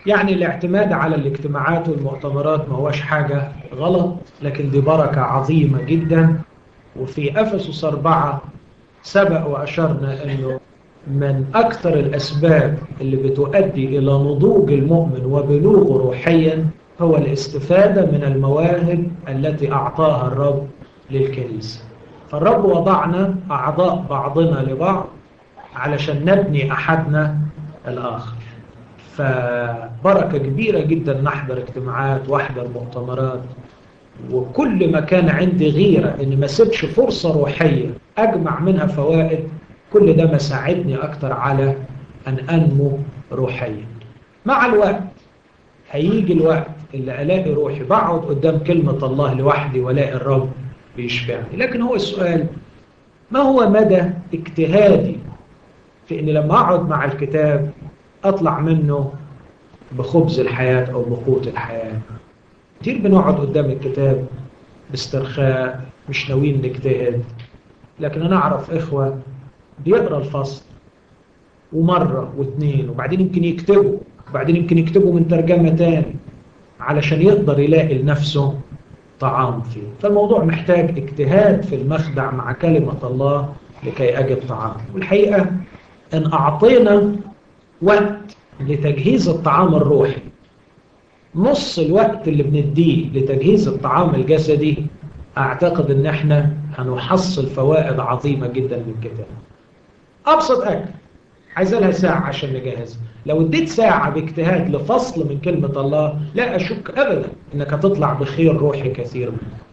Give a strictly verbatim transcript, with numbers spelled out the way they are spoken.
يعني الاعتماد على الاجتماعات والمؤتمرات ما هوش حاجة غلط، لكن دي بركة عظيمة جدا. وفي أفسس أربعة سبق وأشرنا أنه من أكثر الأسباب اللي بتؤدي إلى نضوج المؤمن وبلوغه روحيا هو الاستفادة من المواهب التي أعطاها الرب للكنيسة. فالرب وضعنا أعضاء بعضنا لبعض علشان نبني أحدنا الآخر. فبركة كبيرة جدا نحضر اجتماعات واحضر مؤتمرات، وكل ما كان عندي غيرة إن ما سيبش فرصة روحية أجمع منها فوائد، كل ده ما ساعدني أكتر على أن أنمو روحيا. مع الوقت هيجي الوقت اللي ألاقي روحي بقعد قدام كلمة الله لوحدي ولاقي الرب بيشبعني. لكن هو السؤال، ما هو مدى اجتهادي في إن لما أقعد مع الكتاب أطلع منه بخبز الحياة أو بقوت الحياة؟ كتير بنقعد قدام الكتاب باسترخاء مش ناويين نجتهد، لكن أنا أعرف إخوة بيقرأ الفصل ومرة واثنين وبعدين يمكن يكتبوا وبعدين يمكن يكتبوا من ترجمة تاني علشان يقدر يلاقي لنفسه طعام فيه. فالموضوع محتاج اجتهاد في المخدع مع كلمة الله لكي أجد طعام. والحقيقة إن أعطينا وقت لتجهيز الطعام الروحي نص الوقت اللي بنديه لتجهيز الطعام الجسدي، أعتقد إن إحنا هنحصل فوائد عظيمة جدا من الكتاب. أبسط أكل عايز لها ساعة عشان نجهزها، لو اديت ساعة باجتهاد لفصل من كلمة الله لا أشك أبدا إنك هتطلع بخير روحي كثير منه.